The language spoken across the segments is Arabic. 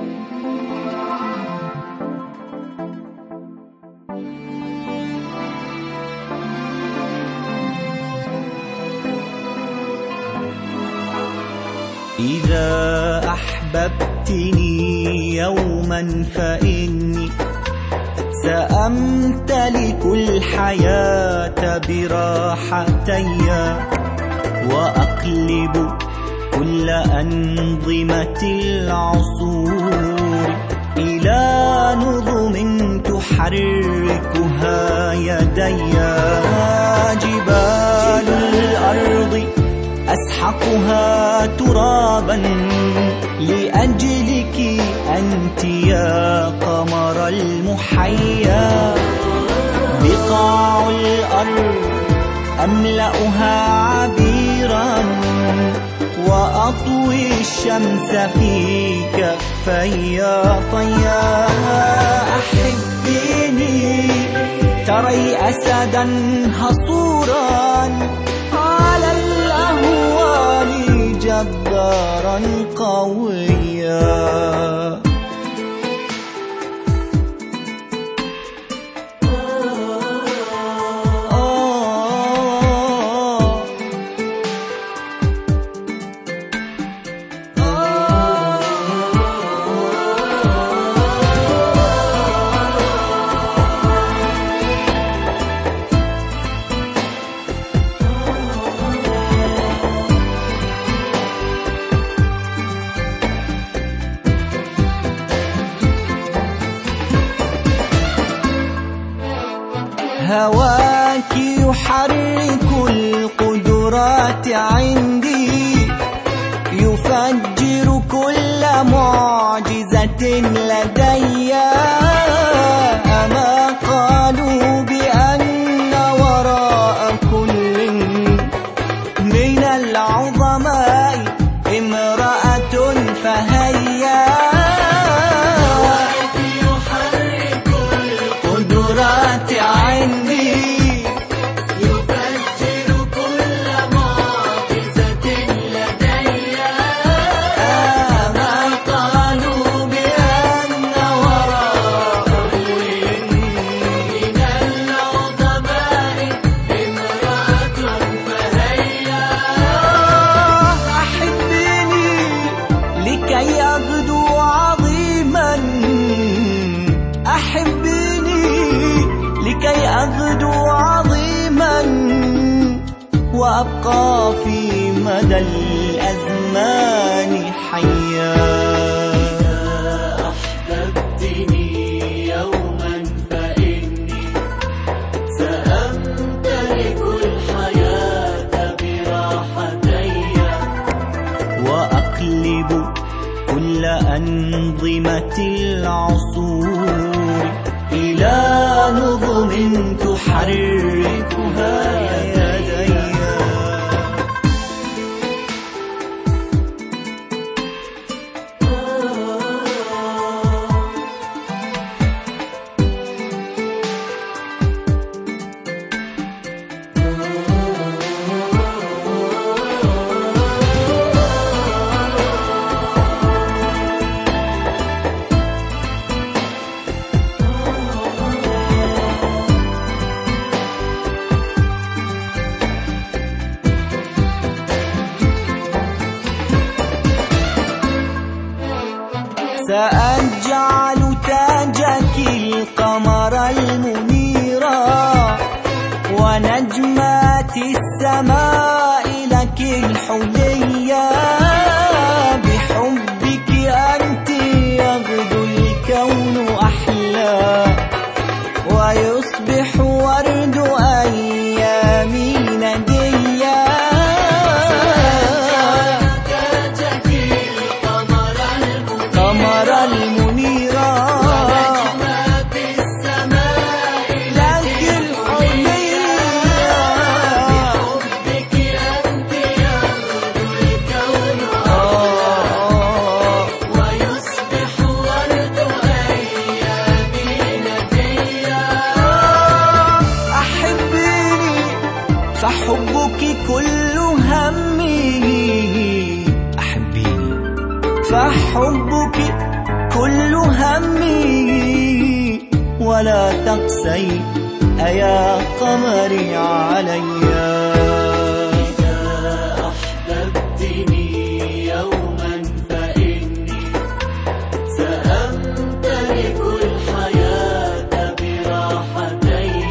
إذا أحببتني يوما فإني سأمتلك الحياة براحتي، وأقلب كل أنظمة العصور إلى نظم تحركها يدي. جبال الأرض أسحقها ترابا لأجلك أنت يا قمر المحيا. بقاع الأرض أملأها عبيرا وأطوي الشمس في كفي طيا. أحبيني تري أسدا هصورا على الأهوال جبارا قويا. هواك يحرك القدرات عندي، يفجر كل معجزة لدي. أما قالوا بأن وراء كل من العظماء امرأة فهيا. هواك يحرك القدرات عندي، يفجر كل معجزة لدي. أما قالوا بأن وراء كل من العظماء امرأة فهيا. أحبيني لكي أغدو عظيما، أحبيني لكي أغدو عظيما وأبقى في مدى الأزمان حيا. إذا أحببتني يوما فإني سأمتلك الحياة براحتي، وأقلب كل أنظمة العصور إلى نظم تحركها يدي. سأجعل تاجك القمر المنيرا، ونجمات السماء لك الحليا. بحبك أنت يغدو الكون أحلى، ويصبح ورد أيامي نديا. قمر المنيرا، ونجمات السماء لك الحليا. بحبك أنت يغدو الكون ويصبح ورد أيامي نديا. أحبيني فحبك كل همي، أحبيني فحبك كل ولا تقسي أيا قمري عليا. إذا أحببتني يوما فإني سأمتلك الحياة براحتي،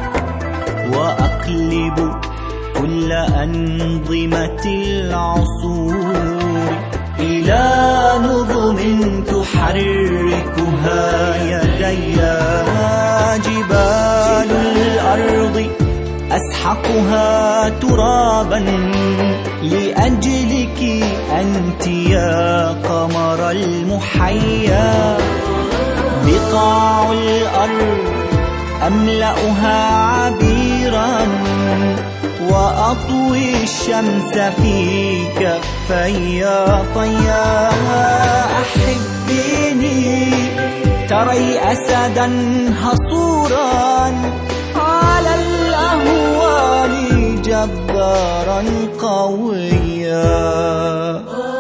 وأقلب كل أنظمة العصور إلى نظم تحركها يدي. جبال الأرض أسحقها ترابا لأجلك أنت يا قمر المحيا. بقاع الأرض أملأها عبيرا وأطوي الشمس في كفي طيا. أحبيني تري أسدا هصورا على الأهوال جبارا قويا.